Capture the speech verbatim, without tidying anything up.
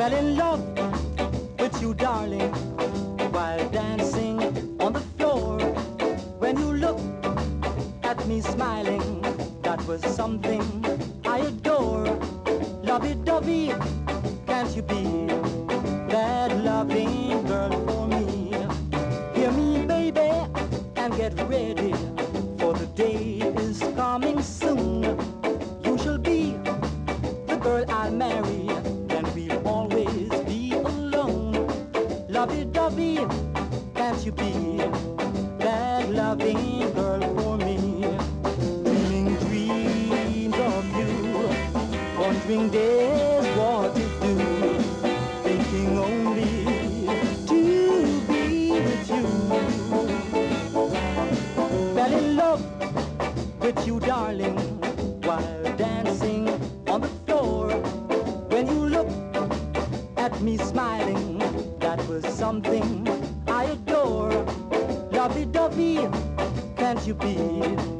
Fell in love with you, darling, while dancing on the floor. When you looked at me smiling, that was something I adore. Lovey-dovey, can't you be that loving girl for me? Hear me, baby, and get ready, for the day is coming soon. You shall be the girl I'll marry, and we'll always be alone. Lovey-dovey, can't you be that loving girl for me? Dreaming dreams of you, wondering days what to do, thinking only to be with you. Fell in love with you, darling, while dancing on the floor. When you looked at me smiling, that was something I adore. Lovey-dovey, can't you be